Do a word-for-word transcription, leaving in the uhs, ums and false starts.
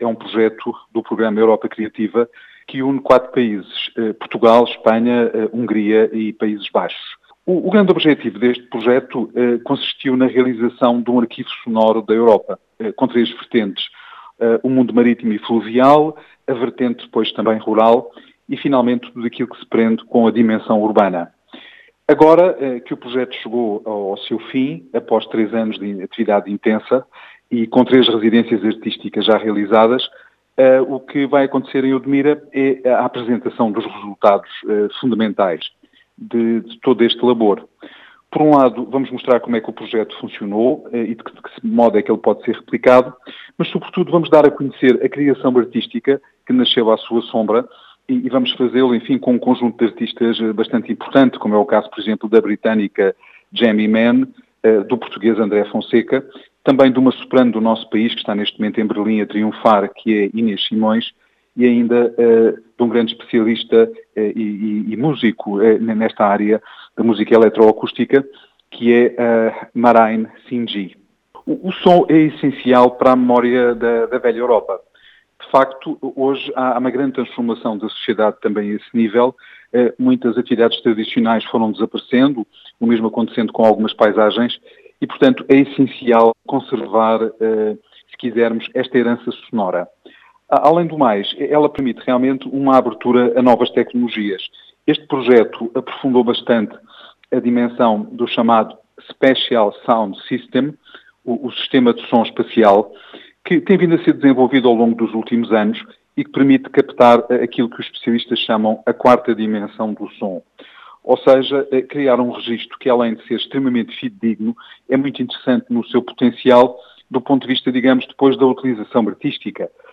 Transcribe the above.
é um projeto do programa Europa Criativa que une quatro países, Portugal, Espanha, Hungria e Países Baixos. O, o grande objetivo deste projeto consistiu na realização de um arquivo sonoro da Europa, com três vertentes. O mundo marítimo e fluvial, a vertente depois também rural e, finalmente, tudo aquilo que se prende com a dimensão urbana. Agora eh, que o projeto chegou ao, ao seu fim, após três anos de atividade intensa e com três residências artísticas já realizadas, eh, o que vai acontecer em Odmira é a apresentação dos resultados eh, fundamentais de, de todo este labor. Por um lado, vamos mostrar como é que o projeto funcionou eh, e de que, de que modo é que ele pode ser replicado, mas, sobretudo, vamos dar a conhecer a criação artística que nasceu à sua sombra. E vamos fazê-lo, enfim, com um conjunto de artistas bastante importante, como é o caso, por exemplo, da britânica Jamie Mann, do português André Fonseca, também de uma soprano do nosso país, que está neste momento em Berlim a triunfar, que é Inês Simões, e ainda de um grande especialista e, e, e músico nesta área da música eletroacústica, que é Marain Sinji. O, o som é essencial para a memória da, da velha Europa. De facto, hoje há uma grande transformação da sociedade também a esse nível. Muitas atividades tradicionais foram desaparecendo, o mesmo acontecendo com algumas paisagens, e, portanto, é essencial conservar, se quisermos, esta herança sonora. Além do mais, ela permite realmente uma abertura a novas tecnologias. Este projeto aprofundou bastante a dimensão do chamado Spatial Sound System, o, o sistema de som espacial, que tem vindo a ser desenvolvido ao longo dos últimos anos e que permite captar aquilo que os especialistas chamam a quarta dimensão do som. Ou seja, criar um registro que, além de ser extremamente fidedigno, é muito interessante no seu potencial do ponto de vista, digamos, depois da utilização artística.